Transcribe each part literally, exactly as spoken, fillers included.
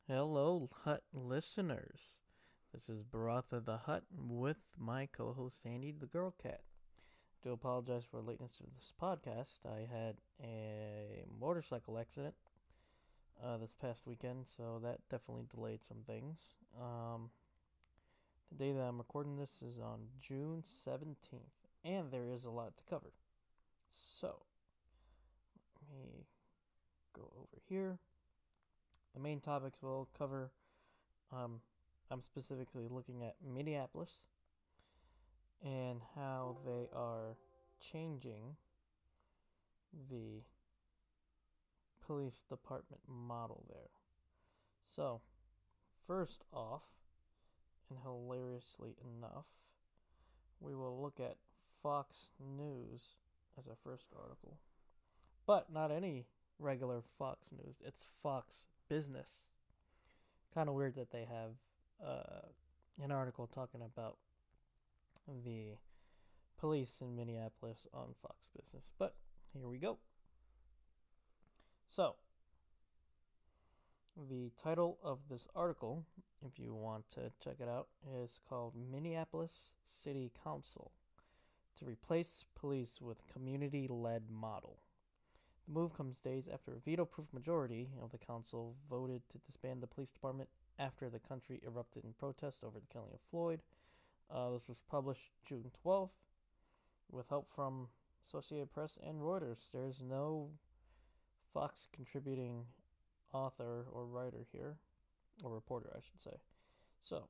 Hello, Hut listeners. This is Baratha the Hut with my co host Sandy the Girl Cat. I do apologize for the lateness of this podcast. I had a motorcycle accident uh, this past weekend, so that definitely delayed some things. Um, the day that I'm recording this is on June seventeenth, and there is a lot to cover. So, let me go over here. The main topics we'll cover um, I'm specifically looking at Minneapolis and how they are changing the police department model there. So, first off, and hilariously enough, we will look at Fox News as our first article. But not any regular Fox News, it's Fox Business. Kind of weird that they have uh, an article talking about the police in Minneapolis on Fox Business. But here we go. So, the title of this article, if you want to check it out, is called Minneapolis City Council to Replace Police with Community Led Model. The move comes days after a veto proof majority of the council voted to disband the police department after the country erupted in protest over the killing of Floyd. Uh, this was published June twelfth with help from Associated Press and Reuters. There's no Fox contributing author or writer here, or reporter, I should say. So,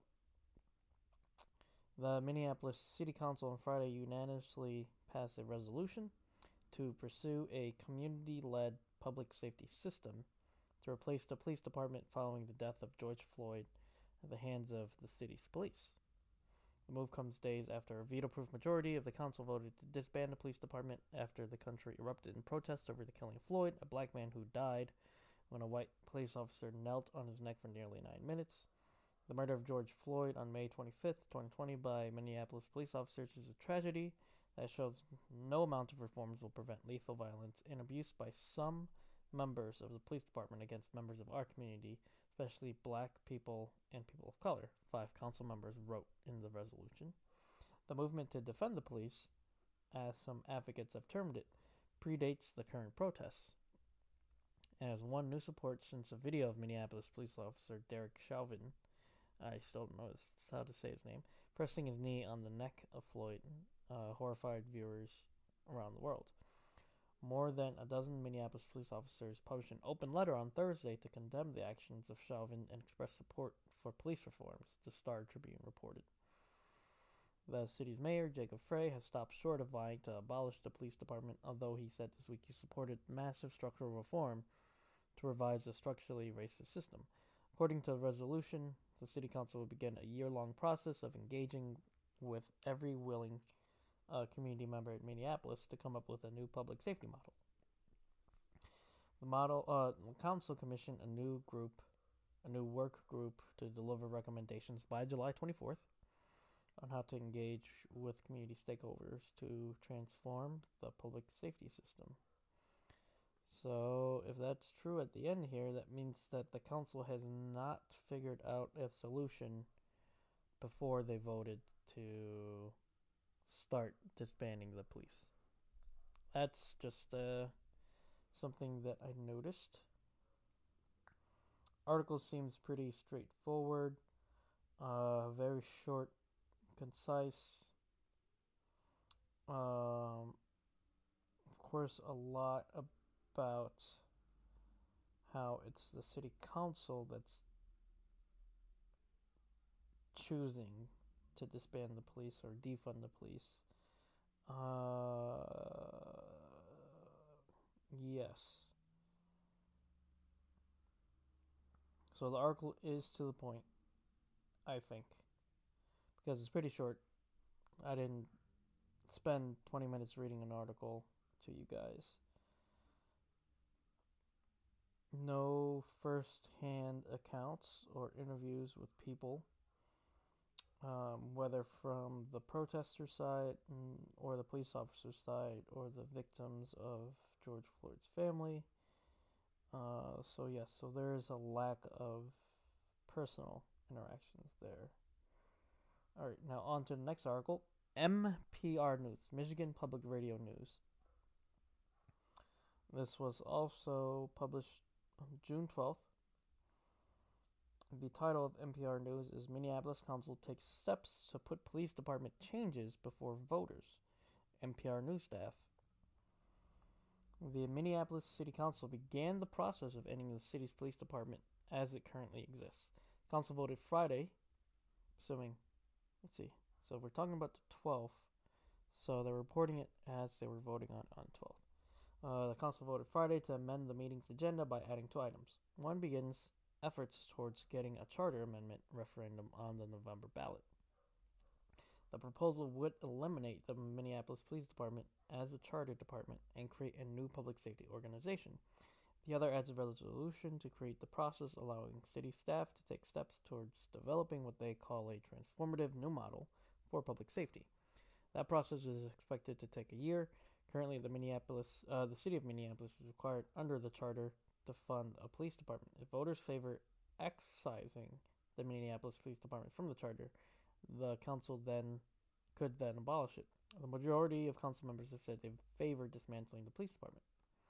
the Minneapolis City Council on Friday unanimously passed a resolution to pursue a community-led public safety system to replace the police department following the death of George Floyd at the hands of the city's police. The move comes days after a veto-proof majority of the council voted to disband the police department after the country erupted in protest over the killing of Floyd, a black man who died when a white police officer knelt on his neck for nearly nine minutes. The murder of George Floyd on May twenty-fifth, twenty twenty by Minneapolis police officers is a tragedy that shows no amount of reforms will prevent lethal violence and abuse by some members of the police department against members of our community, especially black people and people of color, five council members wrote in the resolution. The movement to defend the police, as some advocates have termed it, predates the current protests. As one new support since a video of Minneapolis police officer Derek Chauvin, I still don't know how to say his name, pressing his knee on the neck of Floyd, uh, horrified viewers around the world. More than a dozen Minneapolis police officers published an open letter on Thursday to condemn the actions of Chauvin and express support for police reforms, the Star Tribune reported. The city's mayor, Jacob Frey, has stopped short of vying to abolish the police department, although he said this week he supported massive structural reform to revise a structurally racist system. According to the resolution, the city council will begin a year-long process of engaging with every willing uh, community member in Minneapolis to come up with a new public safety model. The model uh, the council commissioned a new group, a new work group to deliver recommendations by July twenty-fourth on how to engage with community stakeholders to transform the public safety system. So, if that's true at the end here, that means that the council has not figured out a solution before they voted to start disbanding the police. That's just uh, something that I noticed. Article seems pretty straightforward, uh, very short, concise. Um, of course, a lot about how it's the city council that's choosing to disband the police or defund the police. Uh, yes. So the article is to the point, I think, because it's pretty short. I didn't spend twenty minutes reading an article to you guys. No first-hand accounts or interviews with people, um, whether from the protester side or the police officer side or the victims of George Floyd's family. Uh, so yes, so there is a lack of personal interactions there. All right, now on to the next article. M P R News, Michigan Public Radio News. This was also published on June twelfth. The title of M P R News is Minneapolis Council Takes Steps to Put Police Department Changes Before Voters. M P R News staff. The Minneapolis City Council began the process of ending the city's police department as it currently exists. The council voted Friday, assuming, let's see, so we're talking about the twelfth, so they're reporting it as they were voting on on twelfth. Uh, the council voted Friday to amend the meeting's agenda by adding two items. One begins efforts towards getting a charter amendment referendum on the November ballot. The proposal would eliminate the Minneapolis Police Department as a charter department and create a new public safety organization. The other adds a resolution to create the process allowing city staff to take steps towards developing what they call a transformative new model for public safety. That process is expected to take a year. Currently, the Minneapolis, uh, the city of Minneapolis is required under the charter to fund a police department. If voters favor excising the Minneapolis Police Department from the charter, the council then could then abolish it. The majority of council members have said they favor dismantling the police department.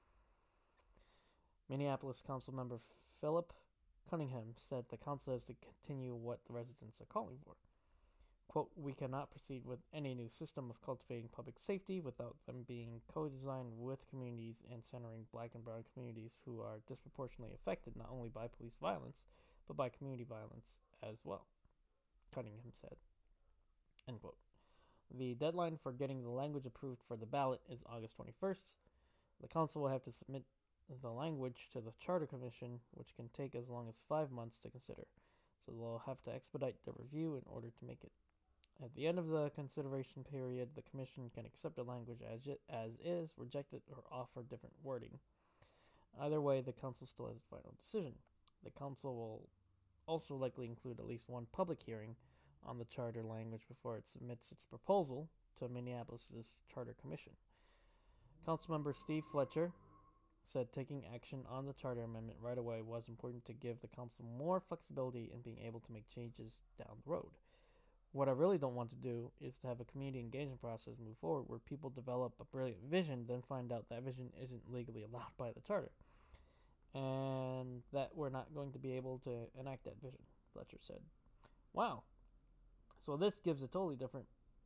Minneapolis council member Philip Cunningham said the council has to continue what the residents are calling for. Quote, we cannot proceed with any new system of cultivating public safety without them being co-designed with communities and centering black and brown communities who are disproportionately affected not only by police violence, but by community violence as well, Cunningham said. End quote. The deadline for getting the language approved for the ballot is August twenty-first. The council will have to submit the language to the Charter Commission, which can take as long as five months to consider. So they'll have to expedite the review in order to make it. At the end of the consideration period, the Commission can accept the language as, it, as is, reject it, or offer different wording. Either way, the Council still has a final decision. The Council will also likely include at least one public hearing on the Charter language before it submits its proposal to Minneapolis' Charter Commission. Councilmember Steve Fletcher said taking action on the Charter Amendment right away was important to give the Council more flexibility in being able to make changes down the road. What I really don't want to do is to have a community engagement process move forward where people develop a brilliant vision, then find out that vision isn't legally allowed by the Charter, and that we're not going to be able to enact that vision, Fletcher said. Wow. So this gives a totally different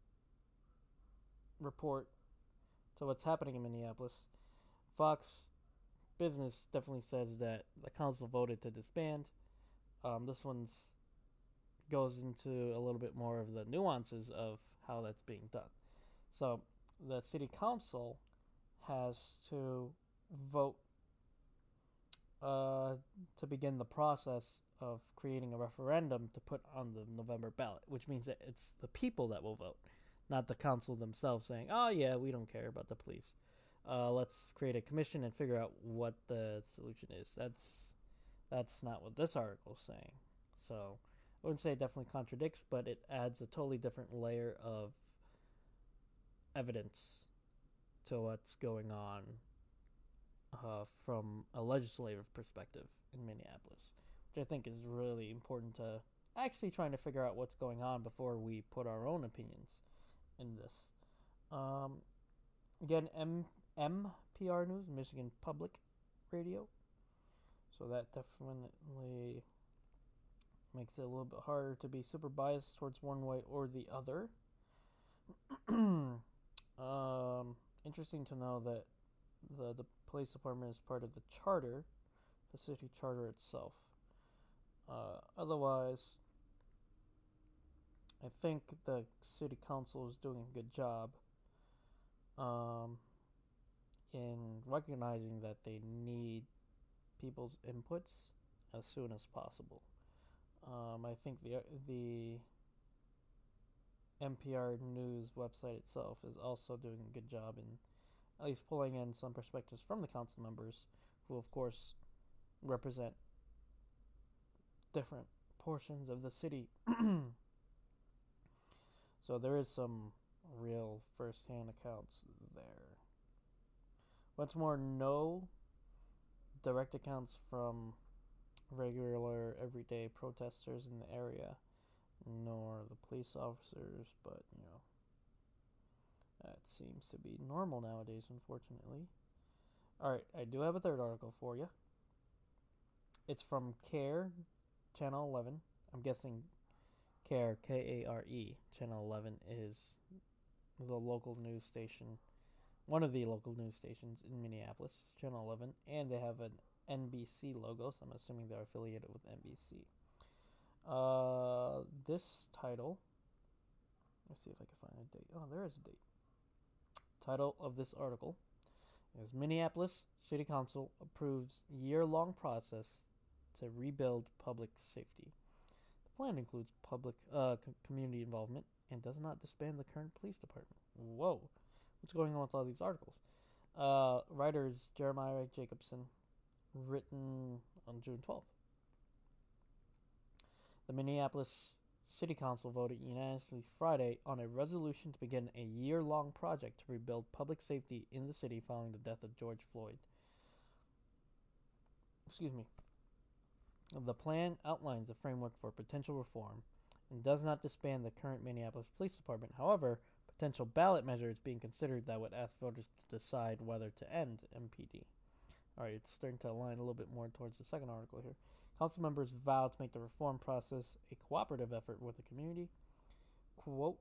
report to what's happening in Minneapolis. Fox Business definitely says that the council voted to disband. Um, this one's goes into a little bit more of the nuances of how that's being done. So the city council has to vote uh, to begin the process of creating a referendum to put on the November ballot, which means that it's the people that will vote, not the council themselves saying, oh yeah, we don't care about the police. Uh, let's create a commission and figure out what the solution is. That's that's not what this article is saying. So I wouldn't say it definitely contradicts, but it adds a totally different layer of evidence to what's going on uh, from a legislative perspective in Minneapolis, which I think is really important to actually trying to figure out what's going on before we put our own opinions in this. Um, again, M- MPR News, Michigan Public Radio. So that definitely makes it a little bit harder to be super biased towards one way or the other. um, interesting to know that the, the police department is part of the charter, the city charter itself. Uh, otherwise, I think the city council is doing a good job um, in recognizing that they need people's inputs as soon as possible. Um, I think the the M P R News website itself is also doing a good job in at least pulling in some perspectives from the council members, who of course represent different portions of the city. So there is some real first-hand accounts there. What's more, no direct accounts from regular, everyday protesters in the area, nor the police officers, but, you know, that seems to be normal nowadays, unfortunately. Alright, I do have a third article for you. It's from CARE, Channel eleven. I'm guessing CARE, K A R E, Channel eleven is the local news station, one of the local news stations in Minneapolis, Channel eleven, and they have an N B C logo, so I'm assuming they're affiliated with N B C. Uh, this title, let's see if I can find a date. Oh, there is a date. Title of this article is Minneapolis City Council approves year-long process to rebuild public safety. The plan includes public uh, co- community involvement and does not disband the current police department. Whoa, what's going on with all these articles? Uh, writers Jeremiah Jacobson, written on June twelfth. The Minneapolis City Council voted unanimously Friday on a resolution to begin a year-long project to rebuild public safety in the city following the death of George Floyd. Excuse me. The plan outlines a framework for potential reform and does not disband the current Minneapolis Police Department. However, potential ballot measure is being considered that would ask voters to decide whether to end M P D. All right, it's starting to align a little bit more towards the second article here. Council members vowed to make the reform process a cooperative effort with the community. Quote,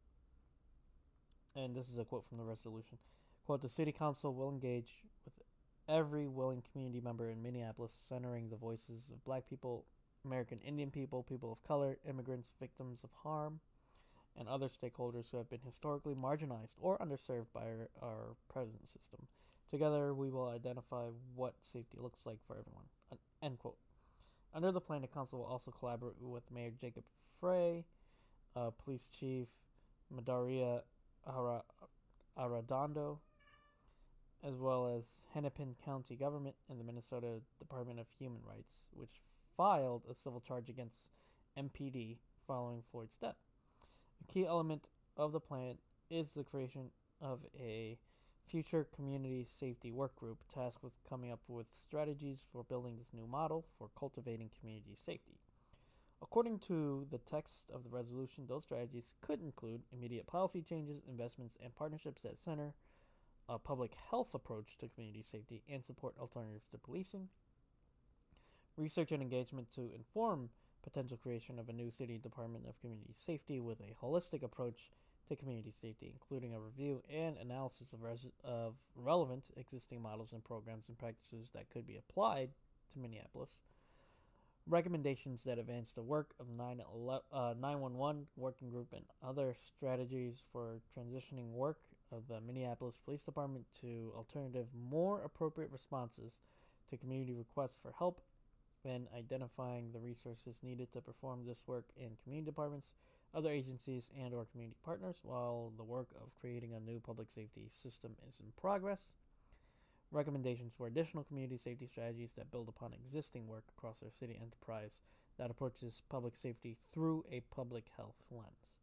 and this is a quote from the resolution, quote, the city council will engage with every willing community member in Minneapolis, centering the voices of black people, American Indian people, people of color, immigrants, victims of harm, and other stakeholders who have been historically marginalized or underserved by our, our present system. Together, we will identify what safety looks like for everyone. End quote. Under the plan, the council will also collaborate with Mayor Jacob Frey, uh, Police Chief Madaria Ara- Arradondo, as well as Hennepin County government and the Minnesota Department of Human Rights, which filed a civil charge against M P D following Floyd's death. A key element of the plan is the creation of a future community safety work group tasked with coming up with strategies for building this new model for cultivating community safety. According to the text of the resolution, those strategies could include immediate policy changes, investments, and partnerships that center a public health approach to community safety and support alternatives to policing, research and engagement to inform potential creation of a new city department of community safety with a holistic approach to community safety, including a review and analysis of, res- of relevant existing models and programs and practices that could be applied to Minneapolis, recommendations that advance the work of nine one one working group and other strategies for transitioning work of the Minneapolis Police Department to alternative, more appropriate responses to community requests for help, and identifying the resources needed to perform this work in community departments, other agencies, and or community partners while the work of creating a new public safety system is in progress. Recommendations for additional community safety strategies that build upon existing work across our city enterprise that approaches public safety through a public health lens.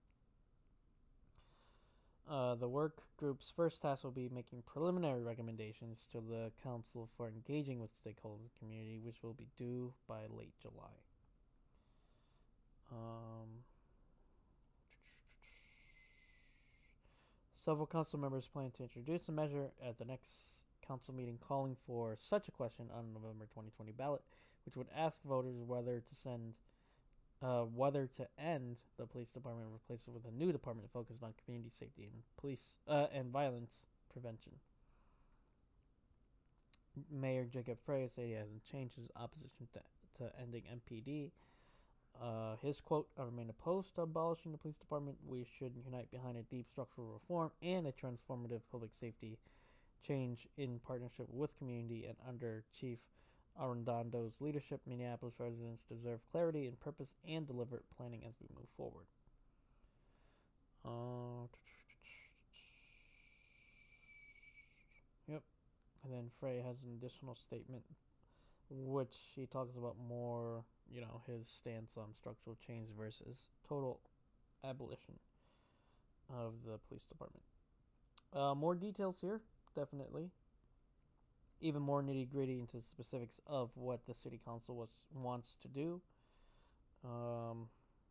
Uh, the work group's first task will be making preliminary recommendations to the council for engaging with stakeholders in the community, which will be due by late July. Um, several council members plan to introduce a measure at the next council meeting calling for such a question on November twenty twenty ballot, which would ask voters whether to send Uh, whether to end the police department and replace it with a new department focused on community safety and police uh, and violence prevention. Mayor Jacob Frey said he hasn't changed his opposition to, to ending M P D. Uh, his quote, I remain opposed to abolishing the police department. We should unite behind a deep structural reform and a transformative public safety change in partnership with community and under Chief Arradondo's leadership. Minneapolis residents deserve clarity in purpose and deliberate planning as we move forward. Uh, yep. And then Frey has an additional statement, which he talks about more, you know, his stance on structural change versus total abolition of the police department. Uh, more details here, definitely. even more nitty gritty into the specifics of what the city council was wants to do. Um,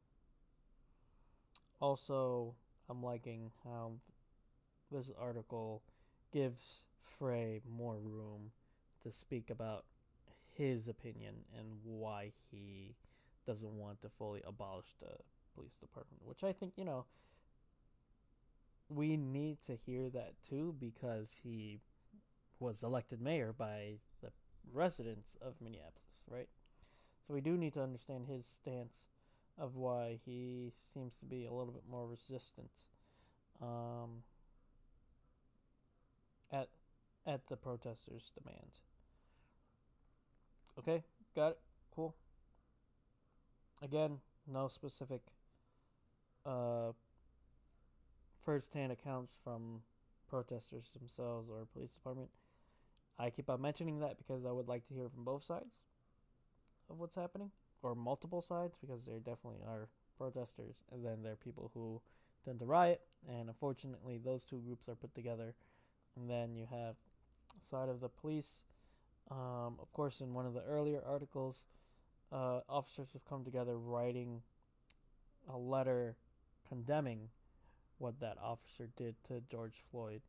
also, I'm liking how this article gives Frey more room to speak about his opinion and why he doesn't want to fully abolish the police department, which I think, you know, we need to hear that too because he was elected mayor by the residents of Minneapolis, right? So we do need to understand his stance of why he seems to be a little bit more resistant um, at at the protesters' demand. Okay, got it. Cool. Again, no specific uh, first-hand accounts from protesters themselves or police department. I keep on mentioning that because I would like to hear from both sides of what's happening, or multiple sides, because there definitely are protesters, and then there are people who tend to riot, and unfortunately, those two groups are put together. And then you have side of the police. Um, of course, in one of the earlier articles, uh, officers have come together writing a letter condemning what that officer did to George Floyd.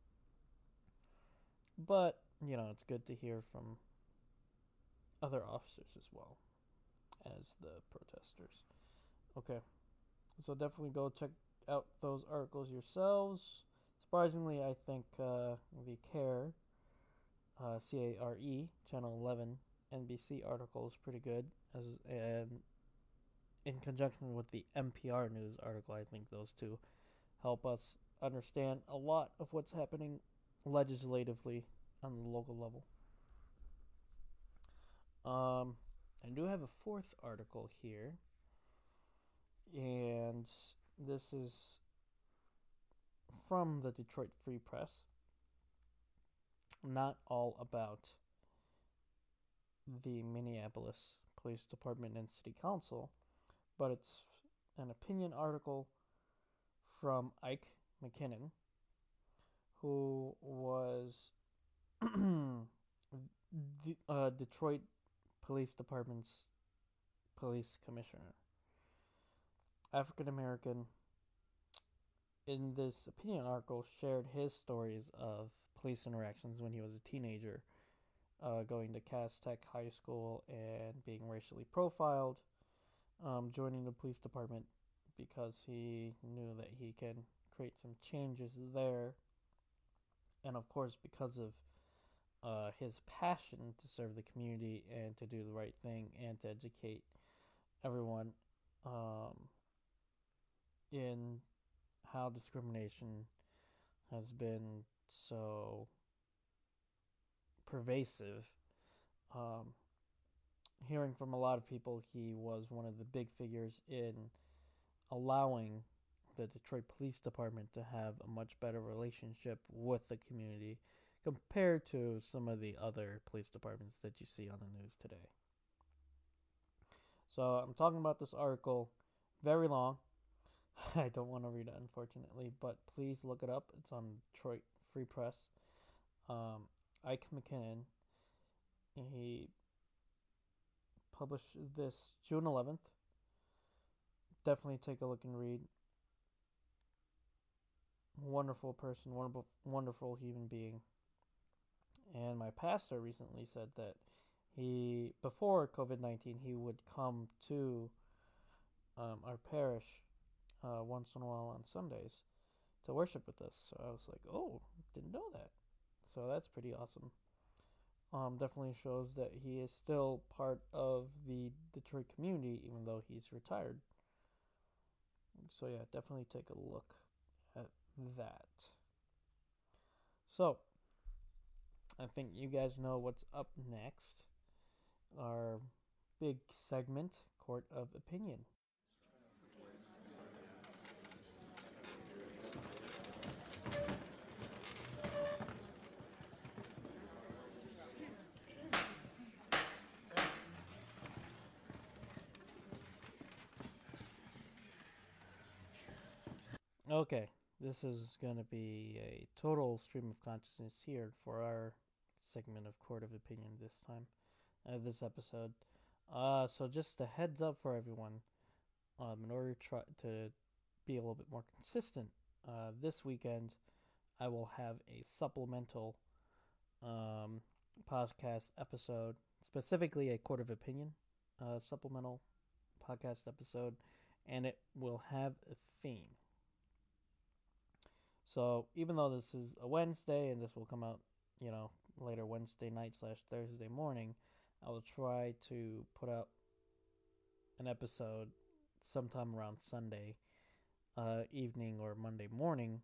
But, you know, it's good to hear from other officers as well as the protesters. Okay, so definitely go check out those articles yourselves. Surprisingly, I think uh, the CARE, uh, C A R E, Channel eleven, N B C article is pretty good. As and in conjunction with the N P R News article, I think those two help us understand a lot of what's happening legislatively on the local level. Um, I do have a fourth article here, and this is from the Detroit Free Press. Not all about the Minneapolis Police Department and City Council, but it's an opinion article from Ike McKinnon, who was the uh, Detroit Police Department's police commissioner. African American. In this opinion article, shared his stories of police interactions when he was a teenager, uh, going to Cass Tech High School and being racially profiled, um, joining the police department because he knew that he can create some changes there, and of course because of uh, his passion to serve the community and to do the right thing and to educate everyone um, in how discrimination has been so pervasive. Um, hearing from a lot of people, he was one of the big figures in allowing the Detroit Police Department to have a much better relationship with the community compared to some of the other police departments that you see on the news today. So I'm talking about this article, very long. I don't want to read it, unfortunately, but please look it up. It's on Detroit Free Press. Um, Ike McKinnon, he published this June eleventh. Definitely take a look and read. Wonderful person, wonderful, wonderful human being. And my pastor recently said that he, before COVID nineteen, he would come to um, our parish uh, once in a while on Sundays to worship with us. So I was like, oh, didn't know that. So that's pretty awesome. Um, definitely shows that he is still part of the Detroit community, even though he's retired. So yeah, definitely take a look at that. So, I think you guys know what's up next. Our big segment, Court of Opinion. Okay, this is going to be a total stream of consciousness here for our segment of Court of Opinion this time, uh, this episode. Uh, so just a heads up for everyone. Um, in order to try to be a little bit more consistent, uh, this weekend I will have a supplemental um, podcast episode, specifically a Court of Opinion uh, supplemental podcast episode, and it will have a theme. So even though this is a Wednesday and this will come out, you know, later Wednesday night slash Thursday morning, I will try to put out an episode sometime around Sunday uh, evening or Monday morning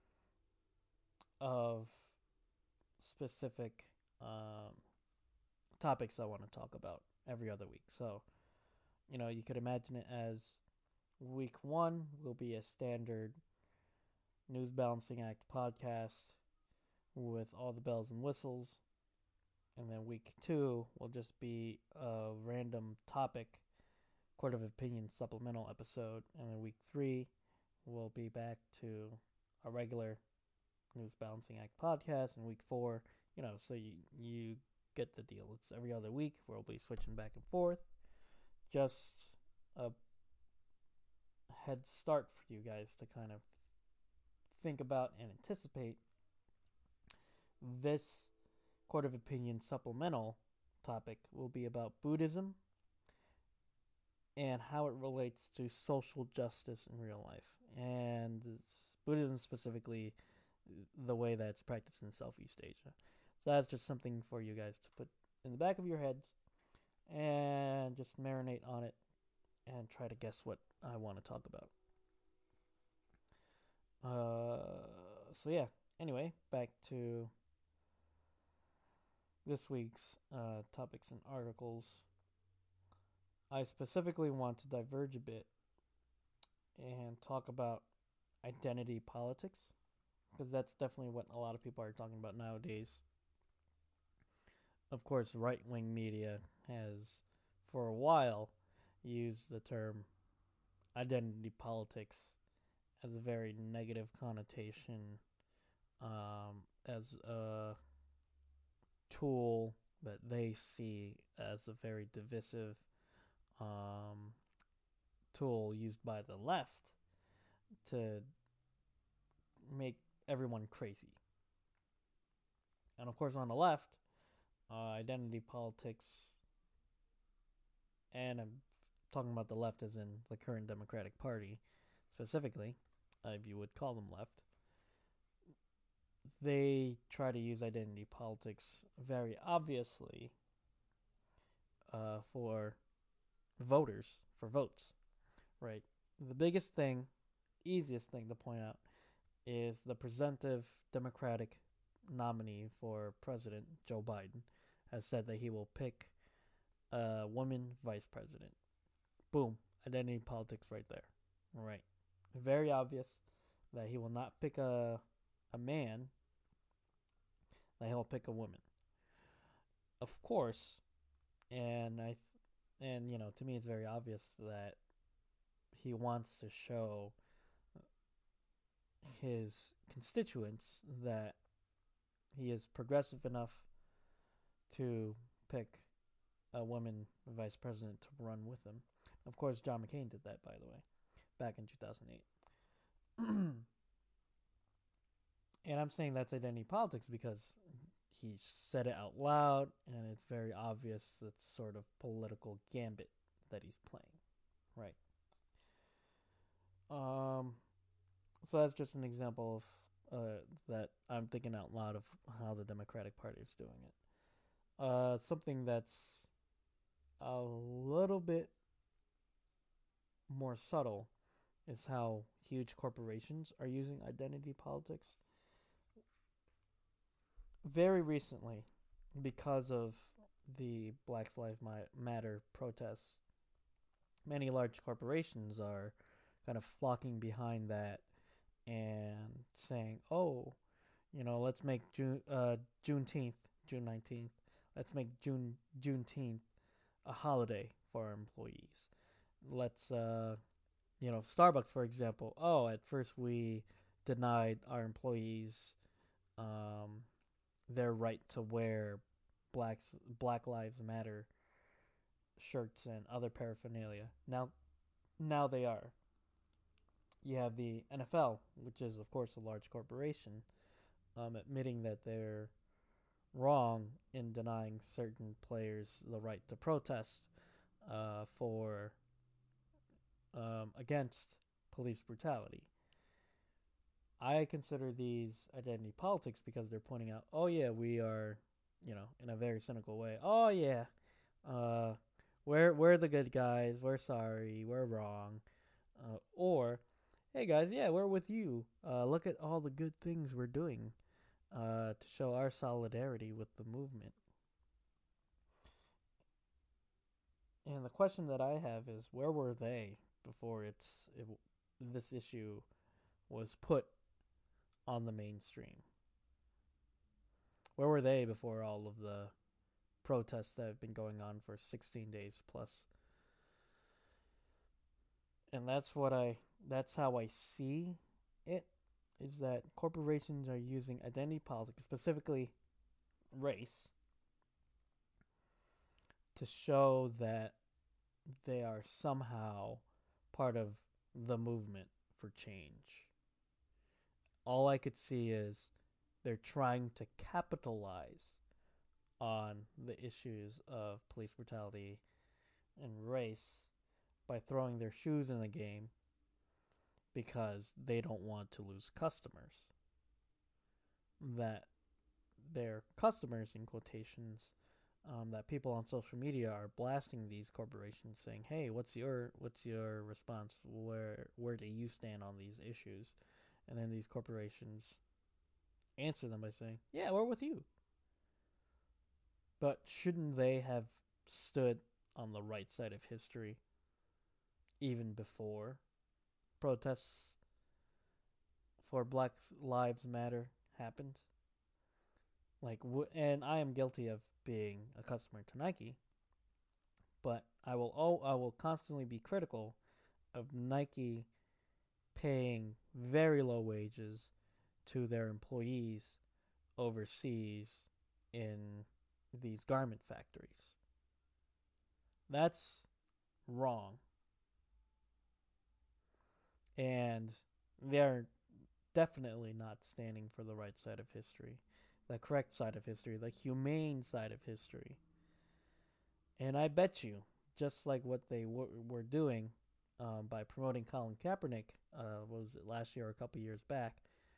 of specific um, topics I want to talk about every other week. So, you know, you could imagine it as week one will be a standard News Balancing Act podcast with all the bells and whistles. And then week two will just be a random topic Court of Opinion supplemental episode. And then week three will be back to a regular News Balancing Act podcast. And week four, you know, so you, you get the deal. It's every other week where we'll be switching back and forth. Just a head start for you guys to kind of think about and anticipate. This Court of Opinion supplemental topic will be about Buddhism and how it relates to social justice in real life, and Buddhism specifically, the way that it's practiced in Southeast Asia. So that's just something for you guys to put in the back of your heads and just marinate on it and try to guess what I want to talk about. Uh, so yeah, anyway, back to this week's uh, topics and articles. I specifically want to diverge a bit and talk about identity politics, because that's definitely what a lot of people are talking about nowadays. Of course, right-wing media has, for a while, used the term identity politics as a very negative connotation, um, as a tool that they see as a very divisive um, tool used by the left to make everyone crazy. And of course, on the left, uh, identity politics, and I'm talking about the left as in the current Democratic Party specifically, uh, if you would call them left, they try to use identity politics very obviously uh, for voters, for votes, right? The biggest thing, easiest thing to point out is the presumptive Democratic nominee for president, Joe Biden, has said that he will pick a woman vice president. Boom, identity politics right there, right? Very obvious that he will not pick a a man, that he'll pick a woman. Of course, and I, th- and you know, to me, it's very obvious that he wants to show his constituents that he is progressive enough to pick a woman vice president to run with him. Of course, John McCain did that, by the way, back in two thousand eight. And I'm saying that's identity politics because he said it out loud, and it's very obvious it's sort of political gambit that he's playing, right? Um, so that's just an example of uh, that I'm thinking out loud of how the Democratic Party is doing it. Uh, something that's a little bit more subtle is how huge corporations are using identity politics. Very recently, because of the Black Lives Matter protests, many large corporations are kind of flocking behind that and saying, "Oh, you know, let's make June uh, Juneteenth, June nineteenth. Let's make June Juneteenth a holiday for our employees. Let's, uh, you know, Starbucks, for example. Oh, at first we denied our employees." Um, their right to wear blacks Black Lives Matter shirts and other paraphernalia. Now, now they are. You have the N F L, which is of course a large corporation, um, admitting that they're wrong in denying certain players the right to protest uh, for um, against police brutality. I consider these identity politics because they're pointing out, oh yeah, we are, you know, in a very cynical way. Oh yeah, uh, we're we're the good guys. We're sorry. We're wrong. Uh, or, hey guys, yeah, we're with you. Uh, look at all the good things we're doing uh, to show our solidarity with the movement. And the question that I have is, where were they before it's it, this issue was put on the mainstream? Where were they before all of the protests that have been going on for sixteen days plus? And that's what I that's how I see it, is that corporations are using identity politics, specifically race, to show that they are somehow part of the movement for change. All I could see is they're trying to capitalize on the issues of police brutality and race by throwing their shoes in the game because they don't want to lose customers. That their customers, in quotations, um, that people on social media are blasting these corporations, saying, "Hey, what's your what's your response? Where where do you stand on these issues?" And then these corporations answer them by saying, "Yeah, we're with you." But shouldn't they have stood on the right side of history even before protests for Black Lives Matter happened? Like, and I am guilty of being a customer to Nike, but I will oh, I will constantly be critical of Nike paying very low wages to their employees overseas in these garment factories. That's wrong. And they're definitely not standing for the right side of history, the correct side of history, the humane side of history. And I bet you, just like what they w- were doing um, by promoting Colin Kaepernick, uh, was it last year or a couple years back,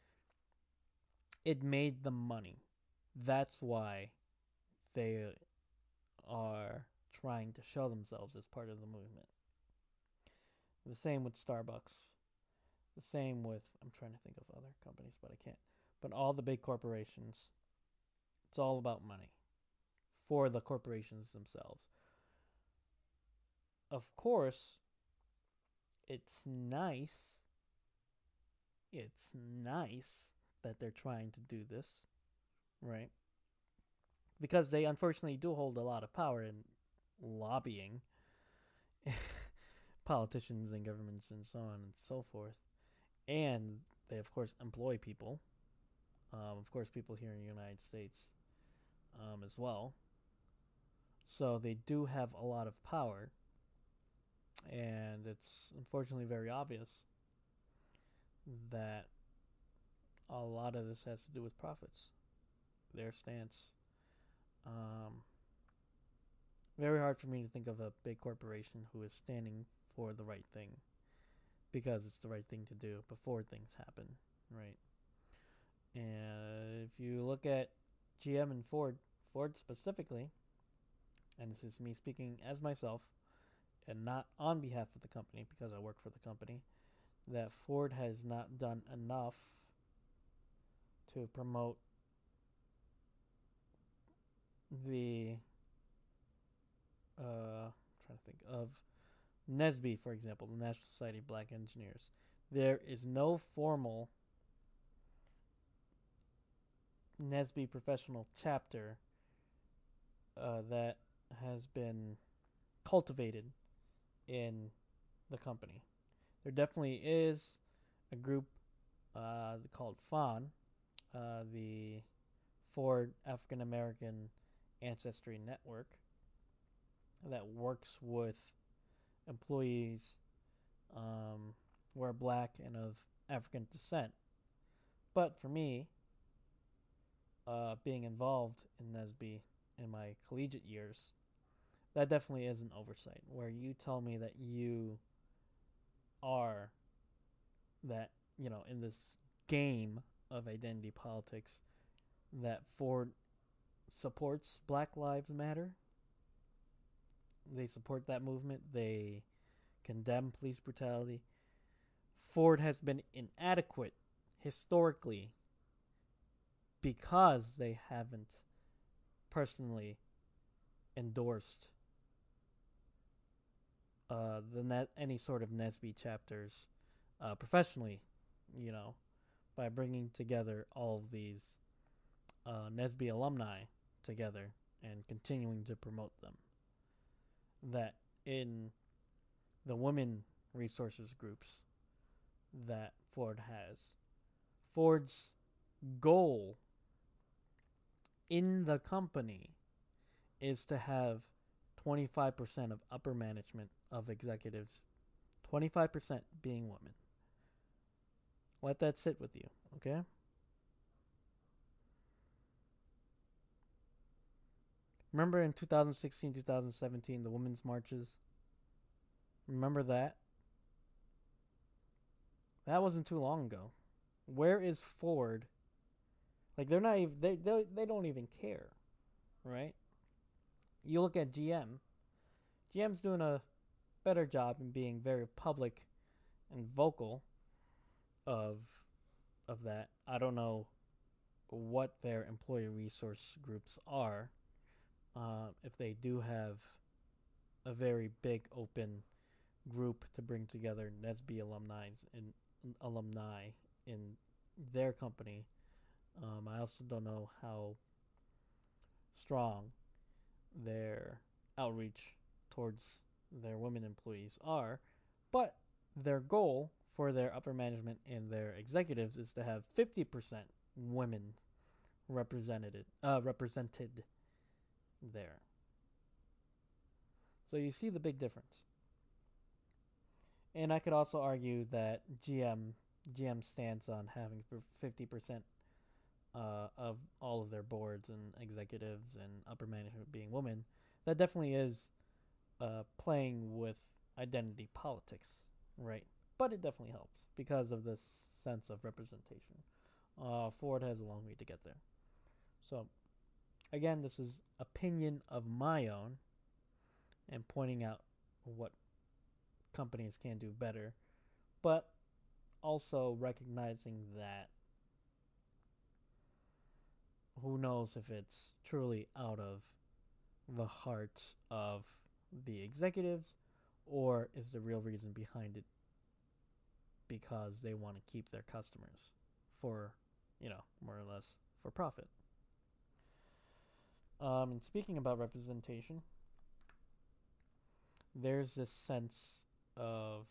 it made them money. That's why they are trying to show themselves as part of the movement. The same with Starbucks. The same with, I'm trying to think of other companies, but I can't. But all the big corporations, it's all about money for the corporations themselves. Of course, it's nice. It's nice that they're trying to do this, right? Because they unfortunately do hold a lot of power in lobbying politicians and governments and so on and so forth. And they, of course, employ people. Um, of course, people here in the United States um, as well. So they do have a lot of power. And it's unfortunately very obvious that a lot of this has to do with profits. Their stance. Um, very hard for me to think of a big corporation who is standing for the right thing because it's the right thing to do before things happen, right? And if you look at G M and Ford, Ford specifically, and this is me speaking as myself and not on behalf of the company because I work for the company, that Ford has not done enough to promote the uh I'm trying to think of N S B, for example, the National Society of Black Engineers. There is no formal N S B professional chapter uh, that has been cultivated in the company. There definitely is a group uh, called F O N, uh, the Ford African American Ancestry Network that works with employees um, who are black and of African descent. But for me, uh, being involved in N S B in my collegiate years, that definitely is an oversight where you tell me that you are that, you know, in this game of identity politics, that Ford supports Black Lives Matter. They support that movement. They condemn police brutality. Ford has been inadequate historically because they haven't personally endorsed uh, the net any sort of N S B chapters uh, professionally, you know, by bringing together all of these uh, N S B alumni together and continuing to promote them. That in the women resources groups that Ford has, Ford's goal in the company is to have twenty-five percent of upper management of executives, twenty-five percent being women. Let that sit with you, okay? Remember in two thousand sixteen, two thousand seventeen, the women's marches? Remember that? That wasn't too long ago. Where is Ford? Like, they're not even, they, they, they don't even care, right? You look at G M. G M's doing a better job in being very public and vocal of of that. I don't know what their employee resource groups are. Uh, if they do have a very big open group to bring together N S B alumni and alumni in their company. Um, I also don't know how strong their outreach towards their women employees are, but their goal for their upper management and their executives is to have fifty percent women represented uh, represented there. So you see the big difference. And I could also argue that G M G M stands on having fifty percent uh, of all of their boards and executives and upper management being women. That definitely is uh, playing with identity politics, right? But it definitely helps because of this sense of representation. Uh, Ford has a long way to get there. So, again, this is opinion of my own and pointing out what companies can do better, but also recognizing that who knows if it's truly out of the hearts of the executives, or is the real reason behind it because they want to keep their customers for, you know, more or less for profit. Um, and speaking about representation, there's this sense of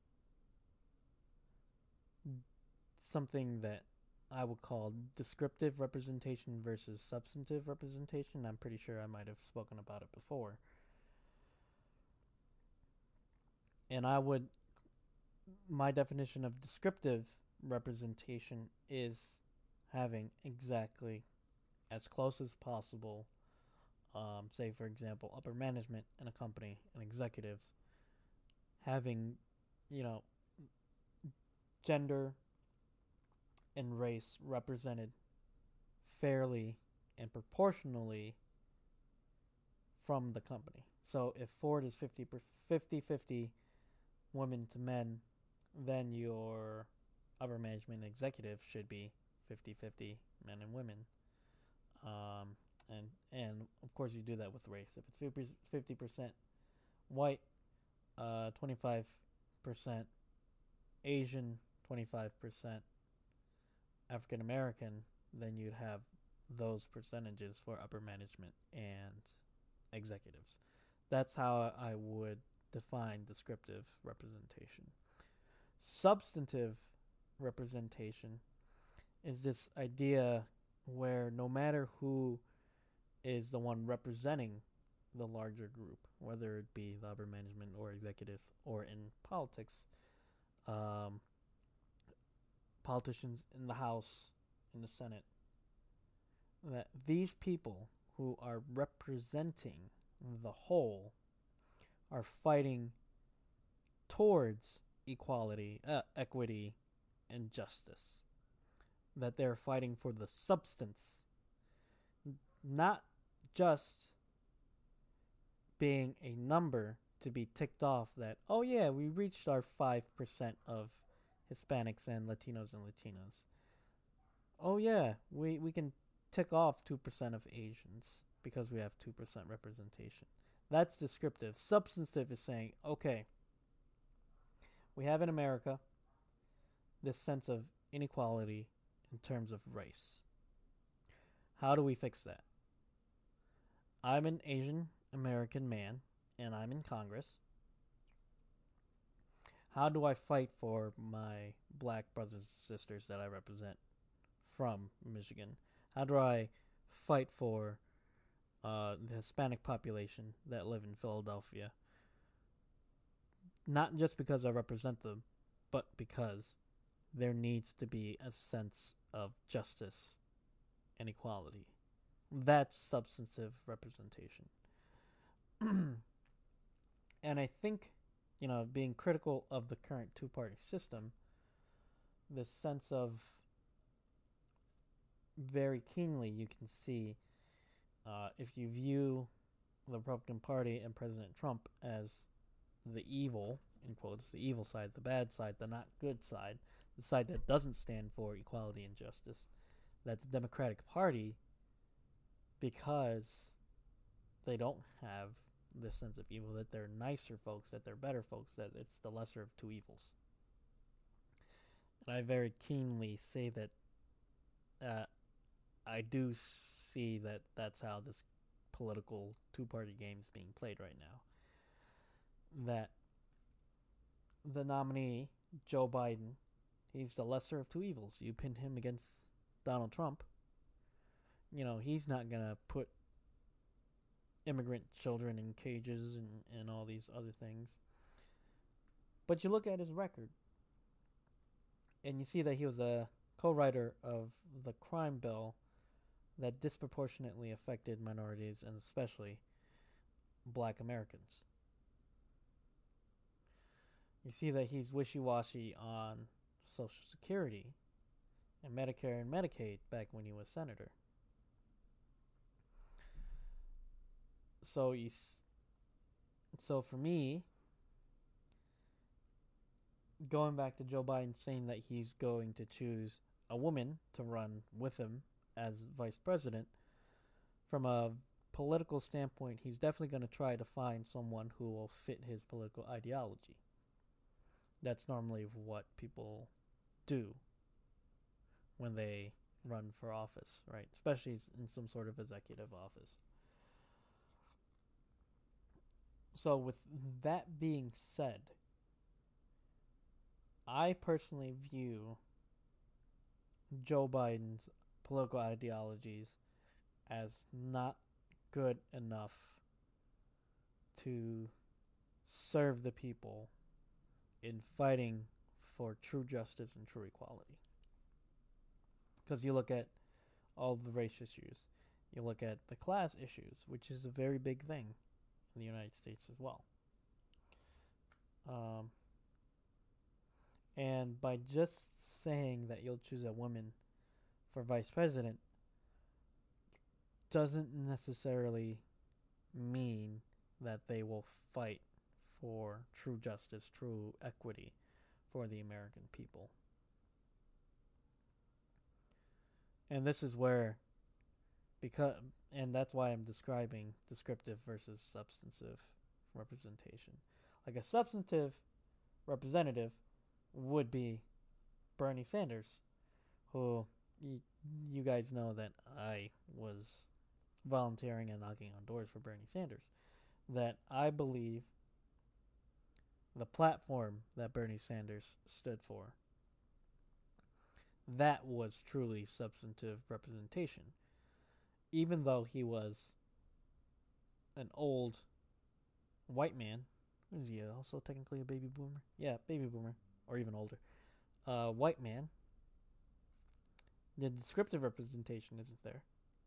something that I would call descriptive representation versus substantive representation. I'm pretty sure I might have spoken about it before. And I would, my definition of descriptive representation is having exactly as close as possible, um, say, for example, upper management in a company and executives having, you know, gender and race represented fairly and proportionally from the company. So if Ford is fifty fifty women to men, then your upper management and executive should be fifty fifty men and women. Um, and and of course you do that with race. If it's fifty percent white, uh, twenty-five percent Asian, twenty-five percent African American, then you'd have those percentages for upper management and executives. That's how I would define descriptive representation. Substantive representation is this idea where no matter who is the one representing the larger group, whether it be the upper management or executive or in politics, um, politicians in the House, in the Senate, that these people who are representing the whole are fighting towards equality, uh, equity, and justice. That they're fighting for the substance, not just being a number to be ticked off that, oh yeah, we reached our five percent of Hispanics and Latinos and Latinas. Oh yeah, we, we can tick off two percent of Asians because we have two percent representation. That's descriptive. Substantive is saying, okay, we have in America this sense of inequality in terms of race. How do we fix that? I'm an Asian American man and I'm in Congress. How do I fight for my black brothers and sisters that I represent from Michigan? How do I fight for uh, the Hispanic population that live in Philadelphia? Not just because I represent them, but because there needs to be a sense of justice and equality. That's substantive representation. And I think, you know, being critical of the current two party system, this sense of very keenly you can see uh, if you view the Republican Party and President Trump as the evil, in quotes, the evil side, the bad side, the not good side, the side that doesn't stand for equality and justice, that the Democratic Party, because they don't have this sense of evil, that they're nicer folks, that they're better folks, that it's the lesser of two evils. And I very keenly say that uh, I do see that that's how this political two-party game is being played right now. That the nominee, Joe Biden, he's the lesser of two evils. You pin him against Donald Trump, you know, he's not going to put immigrant children in cages and, and all these other things. But you look at his record, and you see that he was a co-writer of the crime bill that disproportionately affected minorities and especially black Americans. You see that he's wishy-washy on Social Security and Medicare and Medicaid back when he was senator. So you, so for me, going back to Joe Biden saying that he's going to choose a woman to run with him as vice president, from a political standpoint, he's definitely going to try to find someone who will fit his political ideology. That's normally what people do when they run for office, right? Especially in some sort of executive office. So with that being said, I personally view Joe Biden's political ideologies as not good enough to serve the people in fighting for true justice and true equality. Because you look at all the race issues, you look at the class issues, which is a very big thing in the United States as well. Um, and by just saying that you'll choose a woman for vice president doesn't necessarily mean that they will fight for true justice, true equity for the American people. And this is where, because, and that's why I'm describing descriptive versus substantive representation. Like a substantive representative would be Bernie Sanders, who y- you guys know that I was volunteering and knocking on doors for Bernie Sanders. That I believe the platform that Bernie Sanders stood for, that was truly substantive representation. Even though he was an old white man, is he also technically a baby boomer? Yeah, baby boomer, or even older. Uh, white man. The descriptive representation isn't there.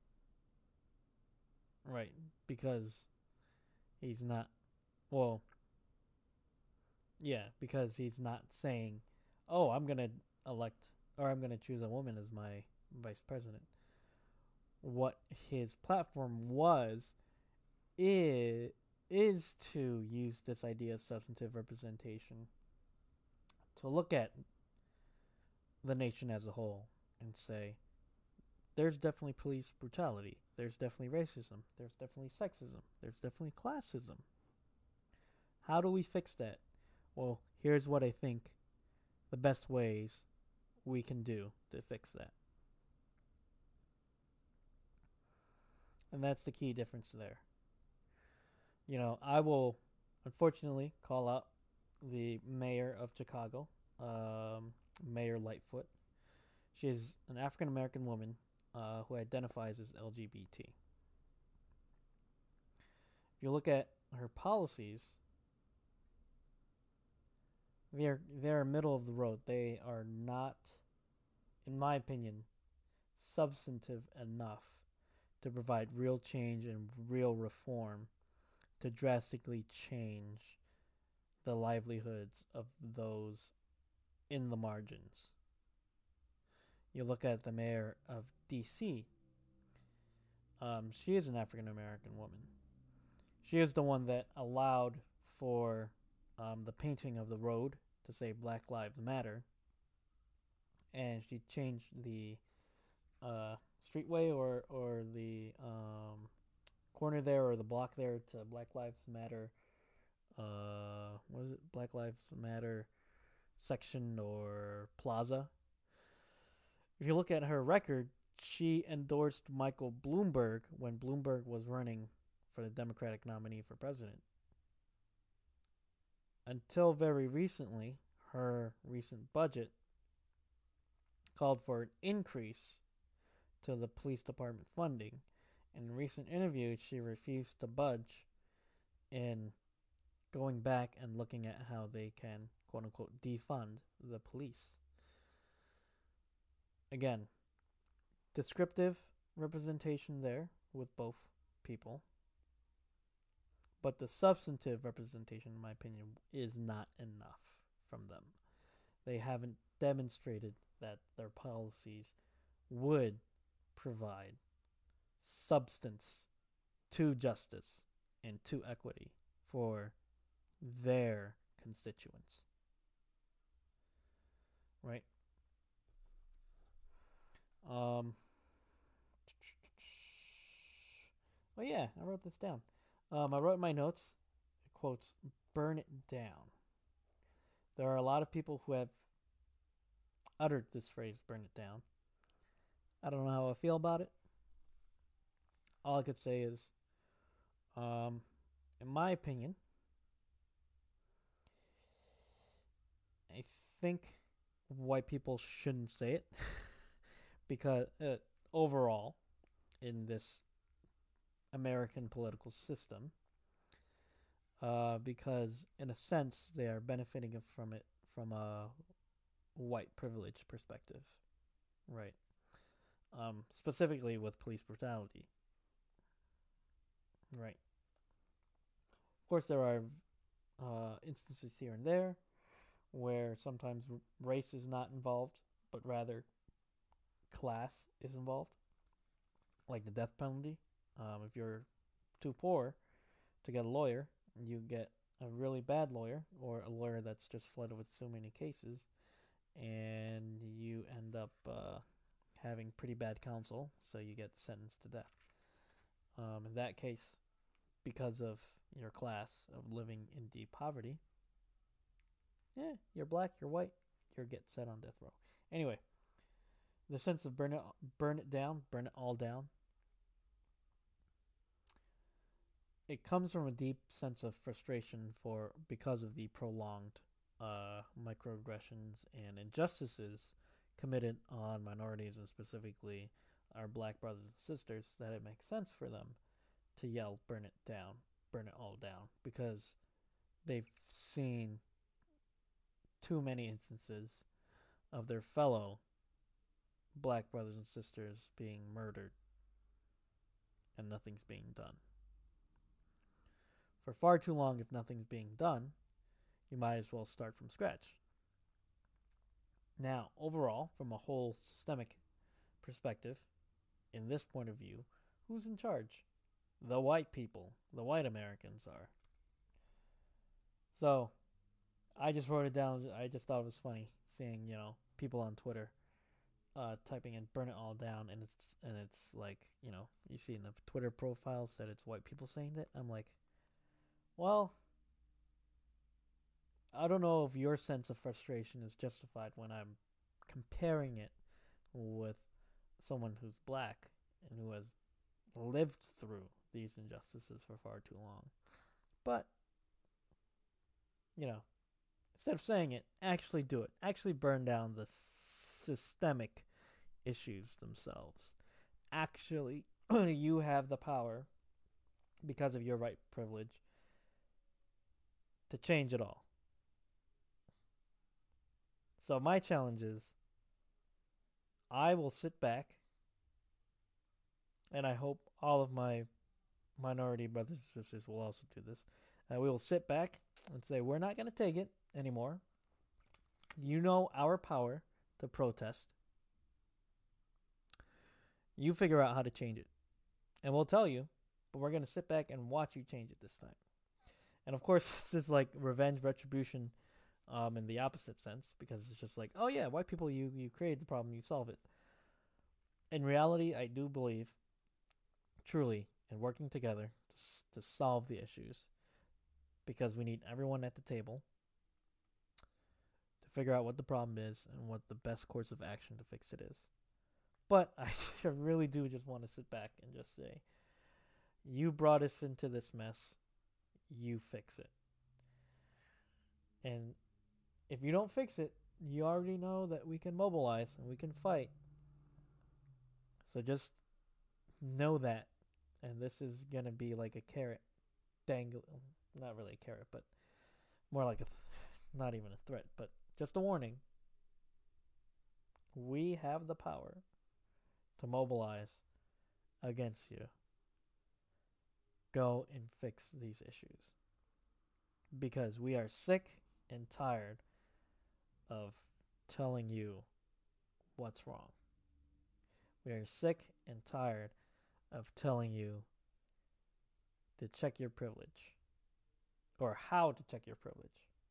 Right, because he's not, well, yeah, because he's not saying, oh, I'm going to elect, or I'm going to choose a woman as my vice president. What his platform was is, is to use this idea of substantive representation to look at the nation as a whole and say, there's definitely police brutality. There's definitely racism. There's definitely sexism. There's definitely classism. How do we fix that? Well, here's what I think the best ways we can do to fix that. And that's the key difference there. You know, I will unfortunately call out the mayor of Chicago, um, Mayor Lightfoot. She is an African American woman uh, who identifies as L G B T. If you look at her policies, they're they're middle of the road. They are not, in my opinion, substantive enough to provide real change and real reform to drastically change the livelihoods of those in the margins. You look at the mayor of D C. Um, she is an African American woman. She is the one that allowed for um, the painting of the road to say Black Lives Matter, and she changed the uh, streetway or or the um, corner there or the block there to Black Lives Matter. Uh, what is it? Black Lives Matter section or plaza. If you look at her record, she endorsed Michael Bloomberg when Bloomberg was running for the Democratic nominee for president. Until very recently, her recent budget called for an increase to the police department funding. In recent interviews, she refused to budge in going back and looking at how they can, quote unquote, defund the police. Again, descriptive representation there with both people. But the substantive representation, in my opinion, is not enough from them. They haven't demonstrated that their policies would provide substance to justice and to equity for their constituents. Right? Um. Oh yeah, I wrote this down. Um, I wrote in my notes. It quotes, "Burn it down." There are a lot of people who have uttered this phrase, "burn it down." I don't know how I feel about it. All I could say is, um, in my opinion, I think white people shouldn't say it because uh, overall, in this American political system, uh, because in a sense they are benefiting from it from a white privilege perspective, right? Um, specifically with police brutality, right? Of course, there are uh, instances here and there where sometimes race is not involved, but rather class is involved, like the death penalty. Um, if you're too poor to get a lawyer, you get a really bad lawyer or a lawyer that's just flooded with so many cases, and you end up uh, having pretty bad counsel, so you get sentenced to death. Um, in that case, because of your class of living in deep poverty, yeah, you're black, you're white, you get set on death row. Anyway, the sense of burn it, burn it down, burn it all down, it comes from a deep sense of frustration for because of the prolonged uh, microaggressions and injustices committed on minorities and specifically our black brothers and sisters that it makes sense for them to yell, burn it down, burn it all down, because they've seen too many instances of their fellow black brothers and sisters being murdered and nothing's being done. For far too long, if nothing's being done, you might as well start from scratch. Now, overall, from a whole systemic perspective, in this point of view, who's in charge? The white people, the white Americans are. So, I just wrote it down. I just thought it was funny seeing, you know, people on Twitter uh, typing in "burn it all down," and it's and it's like, you know, you see in the Twitter profiles that it's white people saying that. I'm like, well, I don't know if your sense of frustration is justified when I'm comparing it with someone who's black and who has lived through these injustices for far too long. But, you know, instead of saying it, actually do it. Actually burn down the systemic issues themselves. Actually, you have the power, because of your white privilege, to change it all. So my challenge is, I will sit back, and I hope all of my minority brothers and sisters will also do this. Uh, we will sit back and say, we're not going to take it anymore. You know our power to protest. You figure out how to change it. And we'll tell you, but we're going to sit back and watch you change it this time. And of course, this is like revenge, retribution, um, in the opposite sense, because it's just like, oh yeah, white people, you, you create the problem, you solve it. In reality, I do believe, truly, in working together to, to solve the issues, because we need everyone at the table to figure out what the problem is and what the best course of action to fix it is. But I really do just want to sit back and just say, you brought us into this mess, you fix it. And if you don't fix it, you already know that we can mobilize and we can fight. So just know that. And this is going to be like a carrot dangle. Not really a carrot, but more like a, th- not even a threat, but just a warning. We have the power to mobilize against you. Go and fix these issues. Because we are sick and tired of telling you what's wrong. We are sick and tired of telling you to check your privilege, or how to check your privilege.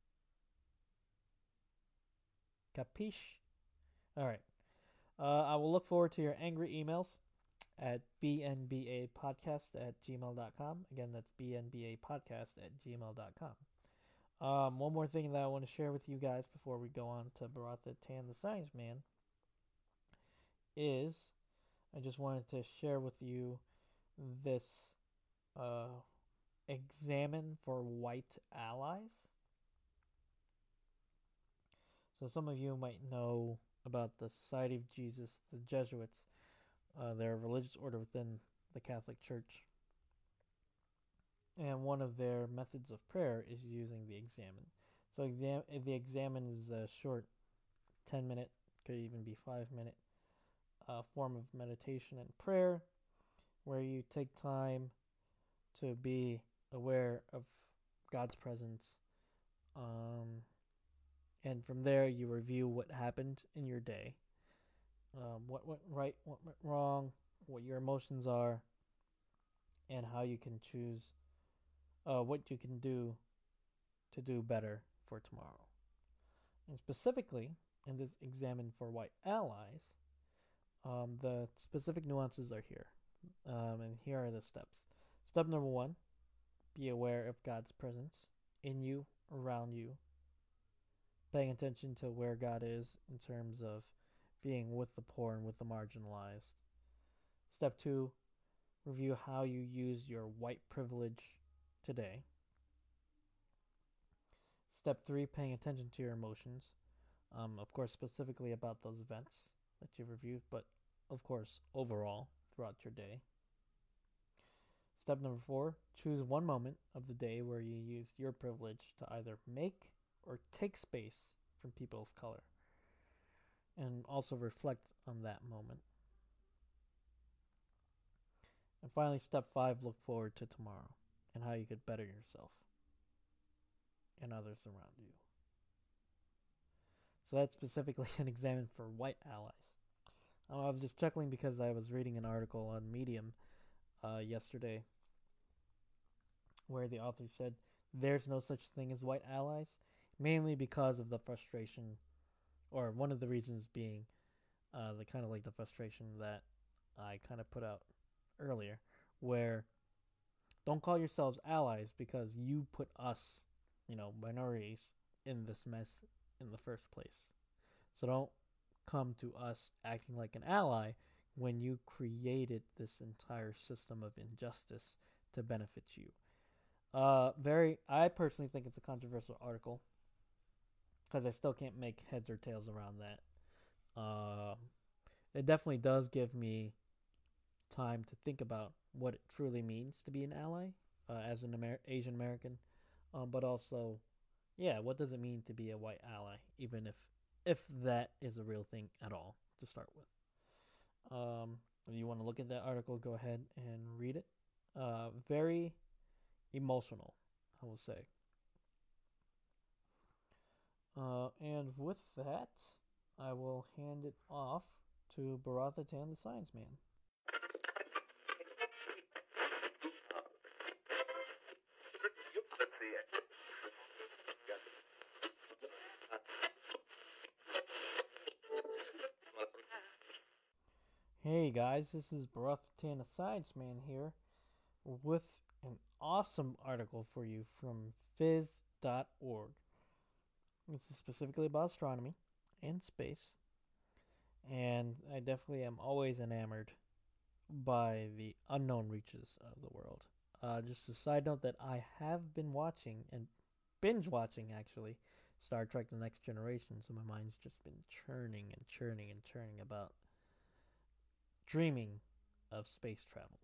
Capiche? All right. Uh, I will look forward to your angry emails at b n b a podcast at gmail dot com. Again, that's b n b a podcast at gmail dot com. Um, one more thing that I want to share with you guys before we go on to Baratha Tan the Science Man is I just wanted to share with you this uh, examine for white allies. So some of you might know about the Society of Jesus, the Jesuits. Uh, they're a religious order within the Catholic Church. And one of their methods of prayer is using the examen. So exam- the examen is a short ten minute, could even be five minute uh, form of meditation and prayer where you take time to be aware of God's presence. Um, and from there, you review what happened in your day, um, what went right, what went wrong, what your emotions are, and how you can choose uh, what you can do to do better for tomorrow. And specifically, in this examine for white allies, um, the specific nuances are here. Um, and here are the steps. Step number one, be aware of God's presence in you, around you, paying attention to where God is in terms of being with the poor and with the marginalized. Step two, review how you use your white privilege today. Step three, paying attention to your emotions. Um, of course, specifically about those events that you've reviewed, but of course, overall throughout your day. Step number four, choose one moment of the day where you used your privilege to either make or take space from people of color, and also reflect on that moment. And finally, step five, look forward to tomorrow and how you could better yourself and others around you. So that's specifically an example for white allies. Um, I was just chuckling because I was reading an article on Medium uh, yesterday where the author said there's no such thing as white allies, mainly because of the frustration, or one of the reasons being uh, the kind of like the frustration that I kind of put out earlier, where don't call yourselves allies because you put us, you know, minorities, in this mess in the first place. So don't come to us acting like an ally when you created this entire system of injustice to benefit you. Uh, very, I personally think it's a controversial article because I still can't make heads or tails around that. Uh, it definitely does give me time to think about what it truly means to be an ally uh, as an Amer- Asian American, um, but also, yeah, what does it mean to be a white ally, even if if that is a real thing at all to start with. Um, if you want to look at that article, go ahead and read it. Uh, very emotional, I will say. Uh, and with that, I will hand it off to Baratha Tan, the Science Man. Hey guys, this is Baratha Tan, the Science Man here, with an awesome article for you from phys dot org. This is specifically about astronomy and space, and I definitely am always enamored by the unknown reaches of the world. Uh, just a side note that I have been watching and binge watching actually Star Trek: The Next Generation, so my mind's just been churning and churning and churning about dreaming of space travel.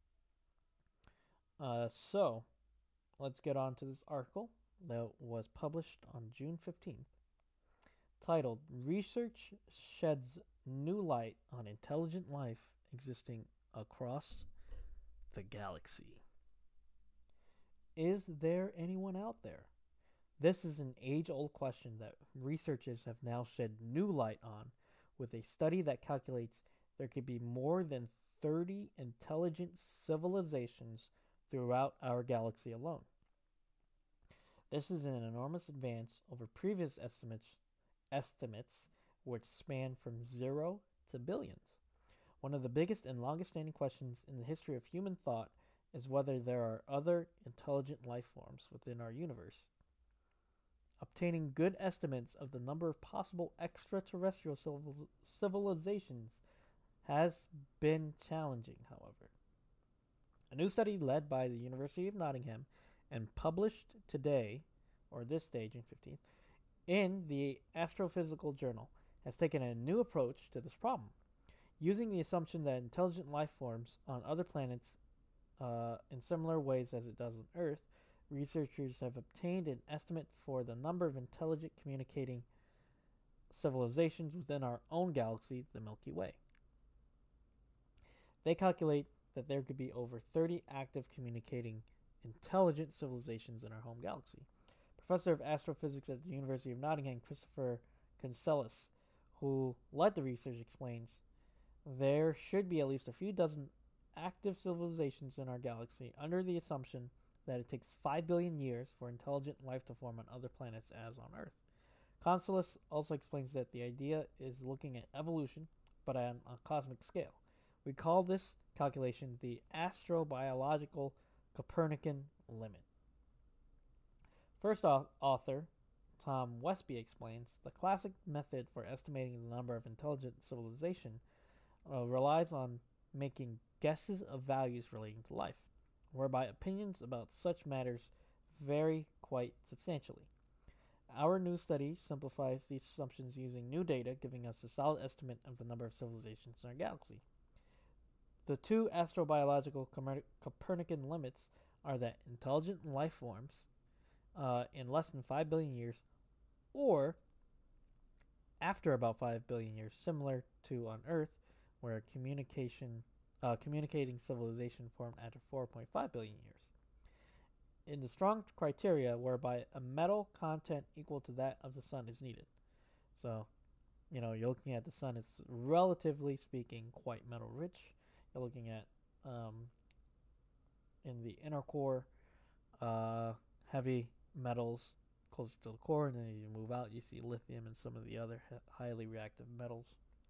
Uh, so let's get on to this article that was published on June fifteenth, titled Research Sheds New Light on Intelligent Life Existing Across the Galaxy. Is there anyone out there? This is an age old question that researchers have now shed new light on with a study that calculates there could be more than thirty intelligent civilizations throughout our galaxy alone. This is an enormous advance over previous estimates, estimates which span from zero to billions. One of the biggest and longest standing questions in the history of human thought is whether there are other intelligent life forms within our universe. Obtaining good estimates of the number of possible extraterrestrial civil- civilizations has been challenging, however. A new study led by the University of Nottingham and published today, or this day, June fifteenth, in the Astrophysical Journal, has taken a new approach to this problem. Using the assumption that intelligent life forms on other planets uh, in similar ways as it does on Earth, researchers have obtained an estimate for the number of intelligent communicating civilizations within our own galaxy, the Milky Way. They calculate that there could be over thirty active communicating intelligent civilizations in our home galaxy. Professor of astrophysics at the University of Nottingham, Christopher Kinselis, who led the research, explains there should be at least a few dozen active civilizations in our galaxy under the assumption that it takes five billion years for intelligent life to form on other planets as on Earth. Consulis also explains that the idea is looking at evolution, but on a cosmic scale. We call this calculation the astrobiological Copernican limit. First author, Tom Westby, explains the classic method for estimating the number of intelligent civilization uh, relies on making guesses of values relating to life, whereby opinions about such matters vary quite substantially. Our new study simplifies these assumptions using new data, giving us a solid estimate of the number of civilizations in our galaxy. The two astrobiological Copernican limits are that intelligent life forms uh, in less than five billion years, or after about five billion years, similar to on Earth, where communication, uh, communicating civilization formed after four point five billion years. In the strong criteria whereby a metal content equal to that of the sun is needed. So, you know, you're looking at the sun, it's relatively speaking quite metal rich. You're looking at, um, in the inner core, uh, heavy metals closer to the core, and then as you move out, you see lithium and some of the other highly reactive metals.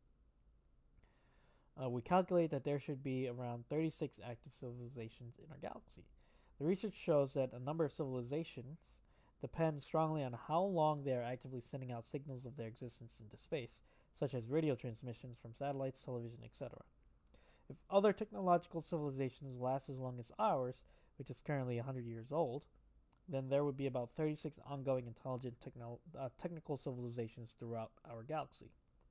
Uh, we calculate that there should be around thirty-six active civilizations in our galaxy. The research shows that a number of civilizations depend strongly on how long they are actively sending out signals of their existence into space, such as radio transmissions from satellites, television, et cetera. If other technological civilizations last as long as ours, which is currently one hundred years old, then there would be about thirty-six ongoing intelligent techno- uh, technical civilizations throughout our galaxy.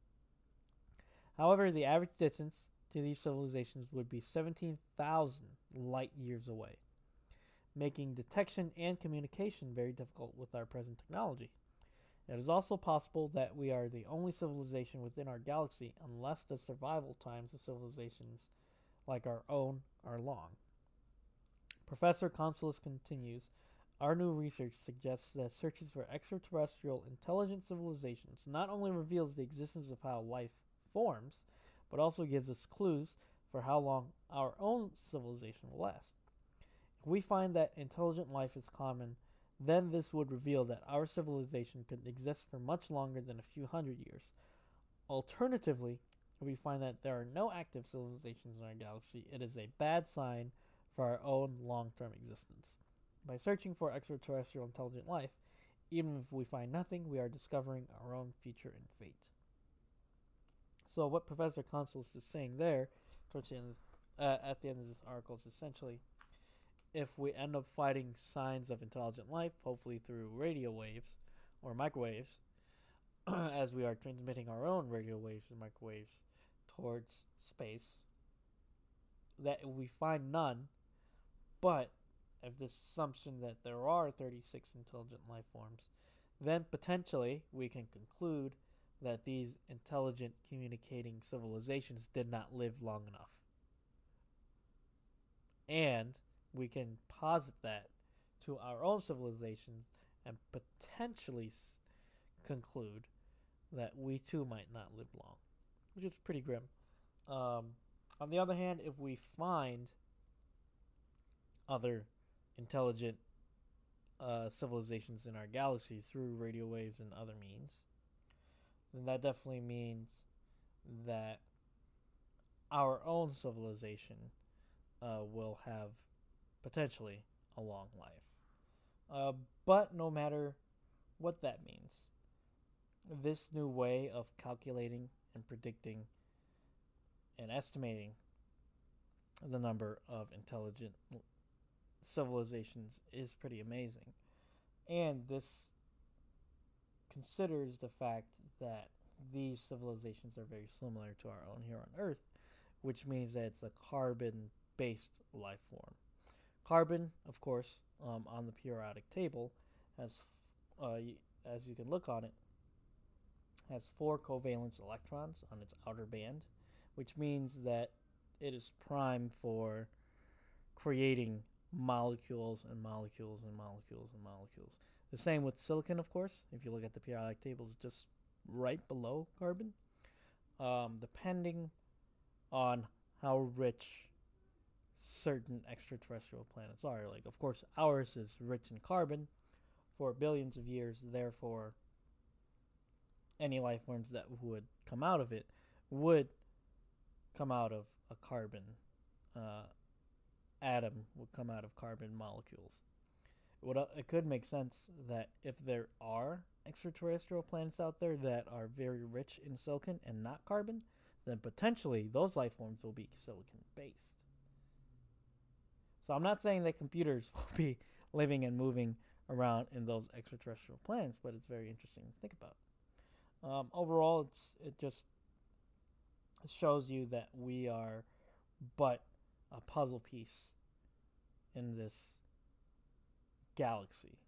However, the average distance to these civilizations would be seventeen thousand light years away, making detection and communication very difficult with our present technology. It is also possible that we are the only civilization within our galaxy unless the survival times of civilizations like our own are long. Professor Consulis continues, our new research suggests that searches for extraterrestrial intelligent civilizations not only reveals the existence of how life forms, but also gives us clues for how long our own civilization will last. If we find that intelligent life is common, then this would reveal that our civilization could exist for much longer than a few hundred years. Alternatively, if we find that there are no active civilizations in our galaxy, it is a bad sign for our own long-term existence. By searching for extraterrestrial intelligent life, even if we find nothing, we are discovering our own future and fate. So what Professor Consulis is saying there, towards the end of, uh, at the end of this article, is essentially, if we end up finding signs of intelligent life, hopefully through radio waves or microwaves, as we are transmitting our own radio waves and microwaves towards space, that we find none, but if this assumption that there are thirty-six intelligent life forms, then potentially we can conclude that these intelligent communicating civilizations did not live long enough. And we can posit that to our own civilizations and potentially s- conclude that we too might not live long, which is pretty grim. Um, on the other hand, if we find other intelligent uh, civilizations in our galaxy through radio waves and other means, then that definitely means that our own civilization uh, will have potentially a long life. Uh, but no matter what that means, this new way of calculating and predicting and estimating the number of intelligent civilizations is pretty amazing. And this considers the fact that these civilizations are very similar to our own here on Earth, which means that it's a carbon-based life form. Carbon, of course, um, on the periodic table, has, uh, as you can look on it, has four covalent electrons on its outer band, which means that it is primed for creating molecules and molecules and molecules and molecules. The same with silicon, of course. If you look at the periodic table, it's just right below carbon. Um, depending on how rich certain extraterrestrial planets are. Like, of course, ours is rich in carbon for billions of years. Therefore, any life forms that would come out of it would come out of a carbon uh, atom, would come out of carbon molecules. It, would, uh, it could make sense that if there are extraterrestrial planets out there that are very rich in silicon and not carbon, then potentially those life forms will be silicon-based. So I'm not saying that computers will be living and moving around in those extraterrestrial planets, but it's very interesting to think about. Um, overall, it's it just shows you that we are but a puzzle piece in this galaxy.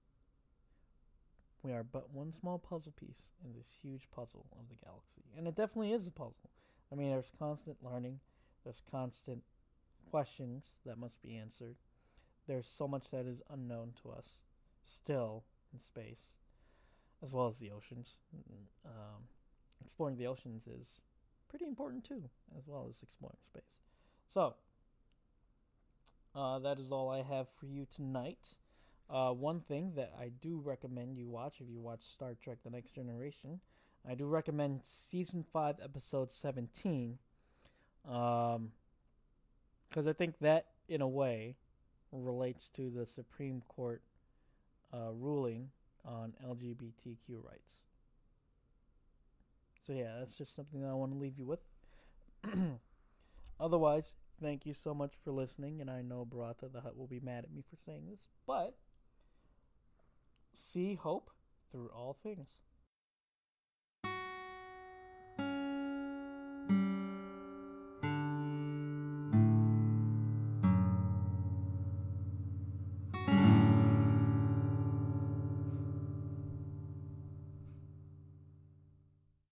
We are but one small puzzle piece in this huge puzzle of the galaxy. And it definitely is a puzzle. I mean, there's constant learning, there's constant questions that must be answered. There's so much that is unknown to us still in space, as well as the oceans. Um, exploring the oceans is pretty important too, as well as exploring space. So, uh, that is all I have for you tonight. Uh, one thing that I do recommend you watch, if you watch Star Trek The Next Generation, I do recommend Season five, Episode seventeen, um, because I think that, in a way, relates to the Supreme Court uh, ruling on L G B T Q rights. So yeah, that's just something that I want to leave you with. Otherwise, thank you so much for listening, and I know Barata the Hut will be mad at me for saying this, but see hope through all things.